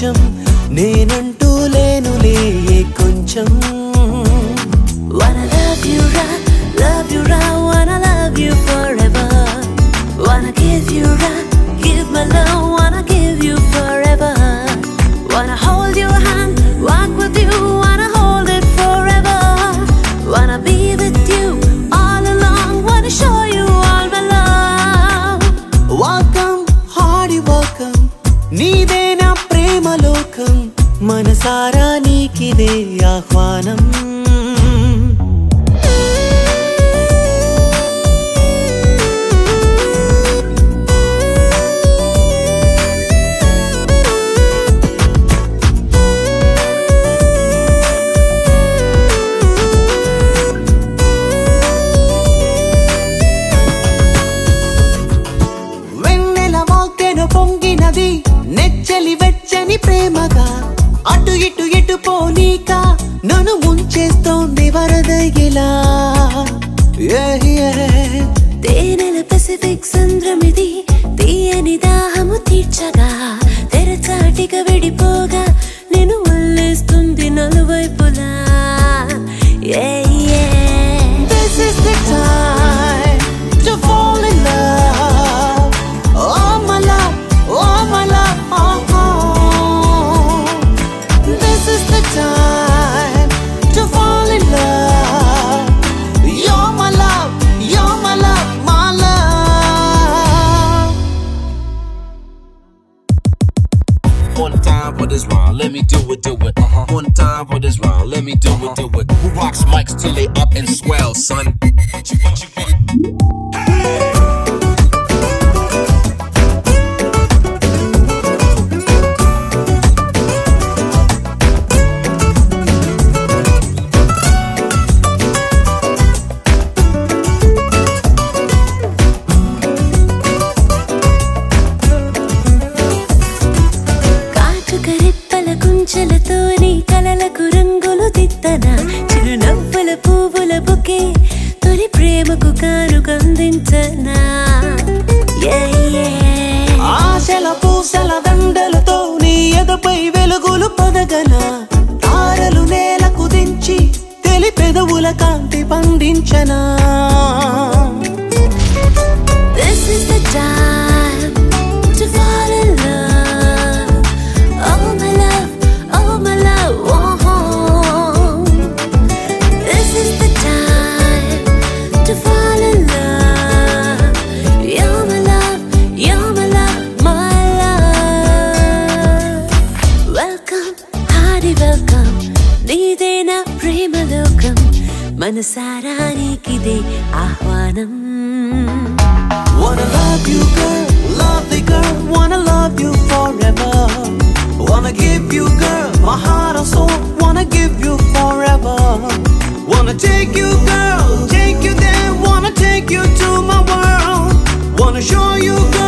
ప్రపంచం నేనంటూ లేనులే కొంచెం Wanna love you right, wanna love you forever. Wanna give you right, give my love, wanna give you forever. Wanna hold your hand, walk with you, wanna hold it forever. Wanna be with you all along, wanna show you all my love. Welcome, hearty welcome, నీదే నా ప్రేమ లోకం మనసారా నీకిదే ఆహ్వానం పొంగినది నెచ్చలి వెచ్చని ప్రేమగా అటు ఇటు ఎటు పోనీక నన్ను ముంచేస్తోంది వరదగిలా తేనెల పసిఫిక్ సంద్రమిది తీయని దాహము తీర్చగా తెరచాటిగా విడిపోగా నేను వల్లేస్తుంది నలువైపులా This is the time to fall in love. Oh my love, oh my love, oh, oh. This is the time to fall in love. You're my love, you're my love, my love. One time for this round, let me do it, do it. One time for this round, let me do it, do it. Who rocks mics till they up and swell, son? What you want? కుంచలతోని కలలకు రంగులు దిద్దనా చిరునవ్వుల పువ్వుల bouquet తొలి ప్రేమకు కానుకందించనా ఆశల పూసల దండలతో నీ ఎదపై వెలుగులు పొదగనా తారలు నేలకు దించి తెలి పెదవుల కాంతి పండించనా This is the time to fall in love. Oh my love, oh my love, oh. This is the time to fall in love. You're my love, you're my love, my love. Welcome, hearty welcome, నీదే నా ప్రేమ లోకం మనసారా నీకిదే ఆహ్వానం Wanna love you girl, lovely girl, wanna love you forever. Wanna give you girl, my heart and soul, wanna give you forever. Wanna take you girl, take you there, wanna take you to my world. Wanna show you girl